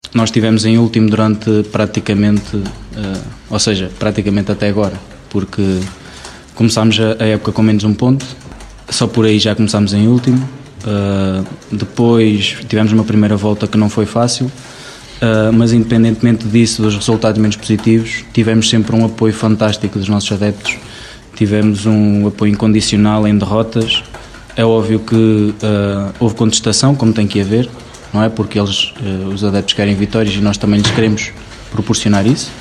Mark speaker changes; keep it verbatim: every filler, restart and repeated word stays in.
Speaker 1: nós estivemos em último durante praticamente, uh, ou seja, praticamente até agora, porque começámos a, a época com menos um ponto, só por aí já começámos em último, uh, depois tivemos uma primeira volta que não foi fácil, uh, mas independentemente disso, dos resultados menos positivos, tivemos sempre um apoio fantástico dos nossos adeptos, tivemos um apoio incondicional em derrotas. É óbvio que uh, houve contestação, como tem que haver, não é? Porque eles, uh, os adeptos querem vitórias e nós também lhes queremos proporcionar isso.